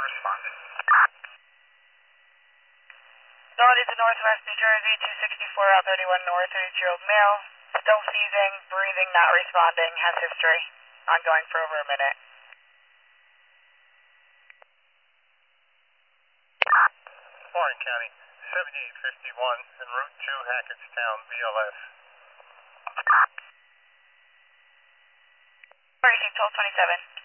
responded. Facility to Northwest New Jersey, 264 out 31 North, 32-year-old male. Still seizing, breathing, not responding, has history. Ongoing for over a minute. Warren County, 7851 en route to Hackettstown, BLS. 36, 1227.